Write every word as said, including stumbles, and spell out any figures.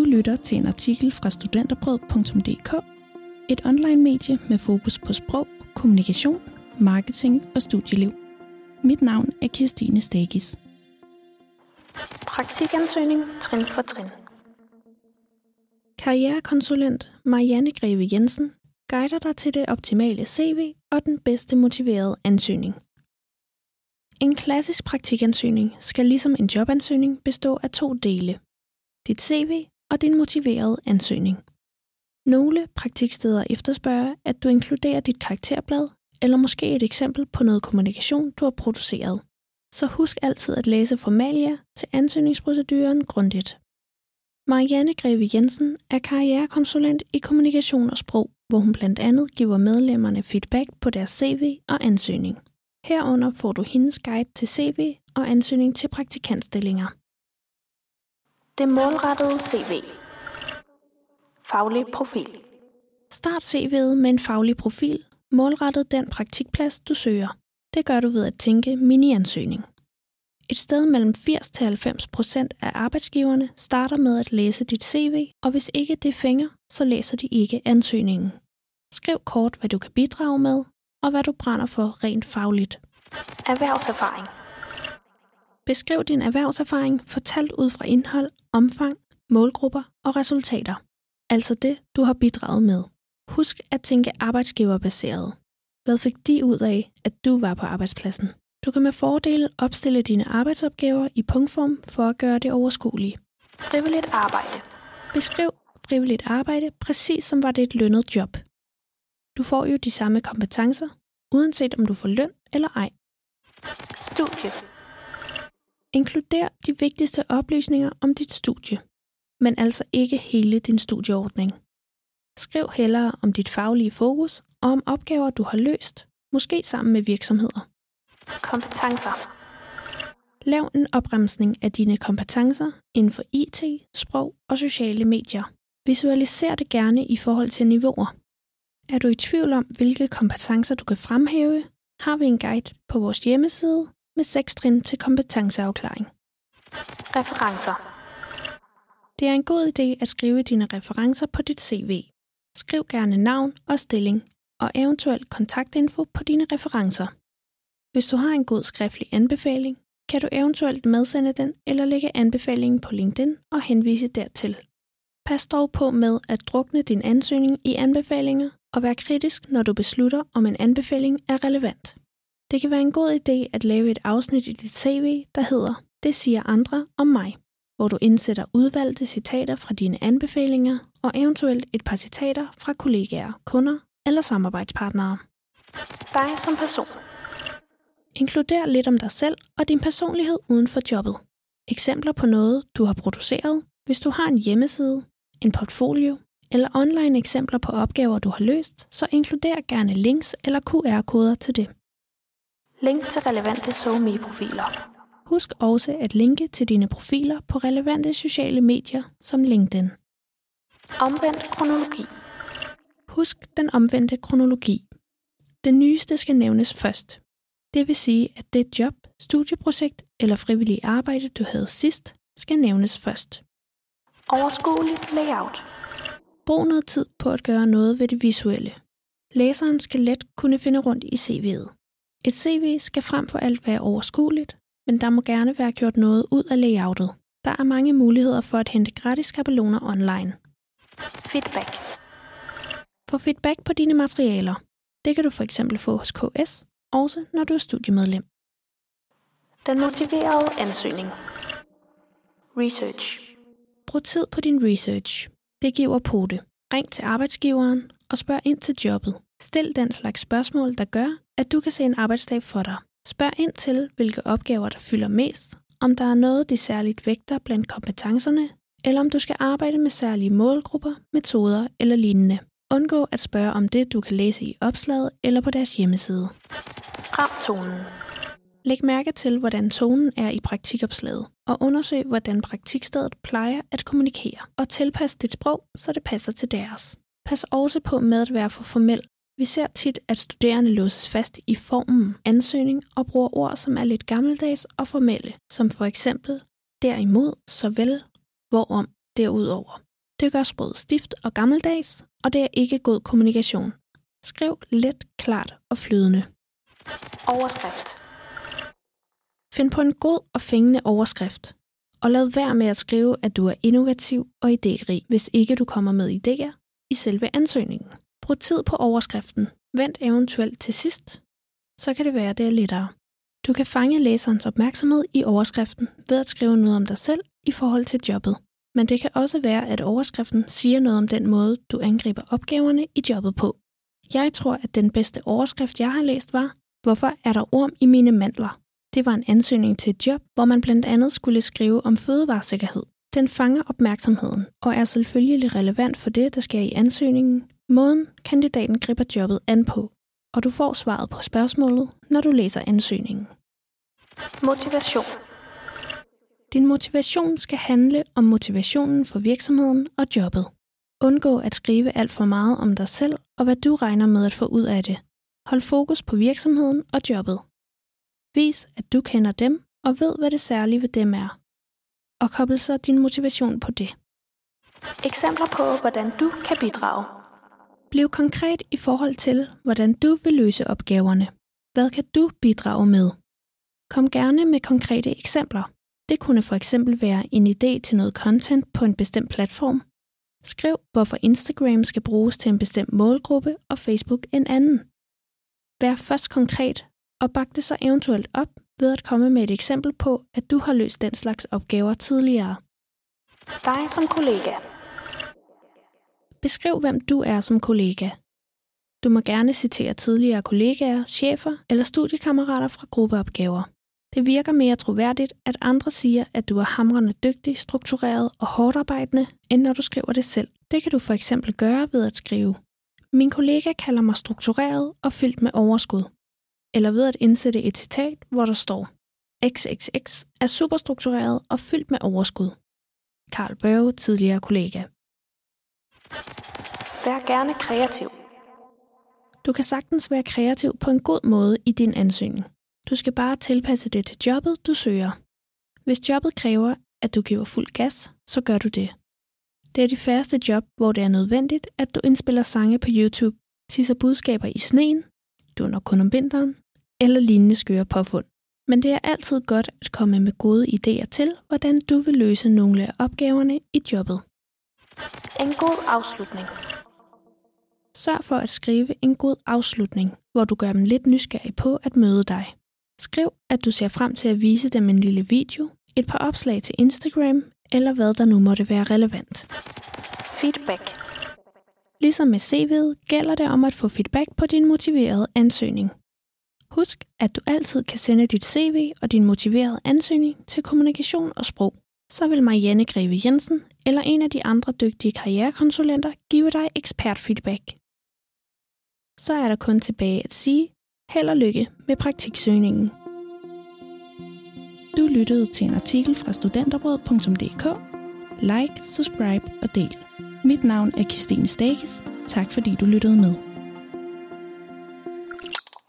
lytter til en artikel fra studenterbrød punktum d k, et online-medie med fokus på sprog, kommunikation, marketing og studieliv. Mit navn er Kirstine Stagis. Praktikansøgning trin for trin. Karrierekonsulent Marianne Greve Jensen guider dig til det optimale C V og den bedste motiverede ansøgning. En klassisk praktikansøgning skal ligesom en jobansøgning bestå af to dele: dit C V og din motiverede ansøgning. Nogle praktiksteder efterspørger, at du inkluderer dit karakterblad, eller måske et eksempel på noget kommunikation, du har produceret. Så husk altid at læse formalia til ansøgningsproceduren grundigt. Marianne Greve Jensen er karrierekonsulent i kommunikation og sprog, hvor hun blandt andet giver medlemmerne feedback på deres C V og ansøgning. Herunder får du hendes guide til C V og ansøgning til praktikantstillinger. Det målrettede C V. Faglig profil. Start C V'et med en faglig profil, målrettet den praktikplads, du søger. Det gør du ved at tænke mini-ansøgning. Et sted mellem firs til halvfems procent af arbejdsgiverne starter med at læse dit C V, og hvis ikke det fænger, så læser de ikke ansøgningen. Skriv kort, hvad du kan bidrage med, og hvad du brænder for rent fagligt. Erhvervserfaring. Beskriv din erhvervserfaring fortalt ud fra indhold, omfang, målgrupper og resultater. Altså det, du har bidraget med. Husk at tænke arbejdsgiverbaseret. Hvad fik de ud af, at du var på arbejdspladsen? Du kan med fordel opstille dine arbejdsopgaver i punktform for at gøre det overskueligt. Frivilligt arbejde. Beskriv frivilligt arbejde, præcis som var det et lønnet job. Du får jo de samme kompetencer, uanset om du får løn eller ej. Studie. Inkluder de vigtigste oplysninger om dit studie, men altså ikke hele din studieordning. Skriv hellere om dit faglige fokus og om opgaver, du har løst, måske sammen med virksomheder. Kompetencer. Lav en opremsning af dine kompetencer inden for I T, sprog og sociale medier. Visualiser det gerne i forhold til niveauer. Er du i tvivl om, hvilke kompetencer du kan fremhæve, har vi en guide på vores hjemmeside med seks trin til kompetenceafklaring. Referencer. Det er en god idé at skrive dine referencer på dit C V. Skriv gerne navn og stilling, og eventuelt kontaktinfo på dine referencer. Hvis du har en god skriftlig anbefaling, kan du eventuelt medsende den eller lægge anbefalingen på LinkedIn og henvise dertil. Pas dog på med at drukne din ansøgning i anbefalinger og vær kritisk, når du beslutter, om en anbefaling er relevant. Det kan være en god idé at lave et afsnit i dit C V, der hedder "Det siger andre om mig", hvor du indsætter udvalgte citater fra dine anbefalinger og eventuelt et par citater fra kollegaer, kunder eller samarbejdspartnere. Dig som person. Inkluder lidt om dig selv og din personlighed uden for jobbet. Eksempler på noget, du har produceret, hvis du har en hjemmeside, en portfolio eller online eksempler på opgaver, du har løst, så inkluder gerne links eller Q R-koder til det. Link til relevante SoMe-profiler. Husk også at linke til dine profiler på relevante sociale medier som LinkedIn. Omvendt kronologi. Husk den omvendte kronologi. Det nyeste skal nævnes først. Det vil sige, at det job, studieprojekt eller frivillige arbejde, du havde sidst, skal nævnes først. Overskueligt layout. Brug noget tid på at gøre noget ved det visuelle. Læseren skal let kunne finde rundt i C V'et. Et C V skal frem for alt være overskueligt, men der må gerne være gjort noget ud af layoutet. Der er mange muligheder for at hente gratis skabeloner online. Feedback. Få feedback på dine materialer. Det kan du for eksempel få hos K S, også når du er studiemedlem. Den motiverede ansøgning. Research. Brug tid på din research. Det giver på det. Ring til arbejdsgiveren og spørg ind til jobbet. Stil den slags spørgsmål, der gør, at du kan se en arbejdsdag for dig. Spørg ind til, hvilke opgaver der fylder mest, om der er noget, de særligt vægter blandt kompetencerne, eller om du skal arbejde med særlige målgrupper, metoder eller lignende. Undgå at spørge om det, du kan læse i opslaget eller på deres hjemmeside. Ram tonen. Læg mærke til, hvordan tonen er i praktikopslaget, og undersøg, hvordan praktikstedet plejer at kommunikere, og tilpas dit sprog, så det passer til deres. Pas også på med at være for formel. Vi ser tit, at studerende låses fast i formen ansøgning og bruger ord, som er lidt gammeldags og formelle, som for eksempel derimod, såvel, hvorom, derudover. Det gør sproget stift og gammeldags, og det er ikke god kommunikation. Skriv let, klart og flydende. Overskrift. Find på en god og fængende overskrift. Og lad være med at skrive, at du er innovativ og idérig, hvis ikke du kommer med idéer i selve ansøgningen. Brug tid på overskriften. Vent eventuelt til sidst. Så kan det være, det er lettere. Du kan fange læserens opmærksomhed i overskriften ved at skrive noget om dig selv i forhold til jobbet. Men det kan også være, at overskriften siger noget om den måde, du angriber opgaverne i jobbet på. Jeg tror, at den bedste overskrift, jeg har læst, var: Hvorfor er der orm i mine mandler? Det var en ansøgning til et job, hvor man blandt andet skulle skrive om fødevaresikkerhed. Den fanger opmærksomheden og er selvfølgelig relevant for det, der sker i ansøgningen, måden kandidaten griber jobbet an på, og du får svaret på spørgsmålet, når du læser ansøgningen. Motivation. Din motivation skal handle om motivationen for virksomheden og jobbet. Undgå at skrive alt for meget om dig selv og hvad du regner med at få ud af det. Hold fokus på virksomheden og jobbet. Vis, at du kender dem og ved, hvad det særlige ved dem er. Og kobl så din motivation på det. Eksempler på, hvordan du kan bidrage. Bliv konkret i forhold til, hvordan du vil løse opgaverne. Hvad kan du bidrage med? Kom gerne med konkrete eksempler. Det kunne for eksempel være en idé til noget content på en bestemt platform. Skriv, hvorfor Instagram skal bruges til en bestemt målgruppe og Facebook en anden. Vær først konkret og bak det så eventuelt op ved at komme med et eksempel på, at du har løst den slags opgaver tidligere. Dig som kollega. Beskriv, hvem du er som kollega. Du må gerne citere tidligere kollegaer, chefer eller studiekammerater fra gruppeopgaver. Det virker mere troværdigt, at andre siger, at du er hamrende dygtig, struktureret og hårdarbejdende, end når du skriver det selv. Det kan du for eksempel gøre ved at skrive: Min kollega kalder mig struktureret og fyldt med overskud. Eller ved at indsætte et citat, hvor der står: X X X er superstruktureret og fyldt med overskud. Carl Børge, tidligere kollega. Vær gerne kreativ. Du kan sagtens være kreativ på en god måde i din ansøgning. Du skal bare tilpasse det til jobbet, du søger. Hvis jobbet kræver, at du giver fuld gas, så gør du det. Det er de færreste job, hvor det er nødvendigt, at du indspiller sange på YouTube, tisser budskaber i sneen, du er nok kun om vinteren, eller lignende skøre påfund. Men det er altid godt at komme med gode idéer til, hvordan du vil løse nogle af opgaverne i jobbet. En god afslutning. Sørg for at skrive en god afslutning, hvor du gør dem lidt nysgerrig på at møde dig. Skriv, at du ser frem til at vise dem en lille video, et par opslag til Instagram, eller hvad der nu måtte være relevant. Feedback. Ligesom med C V'et gælder det om at få feedback på din motiverede ansøgning. Husk, at du altid kan sende dit C V og din motiverede ansøgning til kommunikation og sprog. Så vil Marianne Greve Jensen eller en af de andre dygtige karrierekonsulenter give dig ekspertfeedback. Så er der kun tilbage at sige: held og lykke med praktiksøgningen. Du lyttede til en artikel fra studenterbrød punktum d k. Like, subscribe og del. Mit navn er Kirstine Stakes. Tak fordi du lyttede med.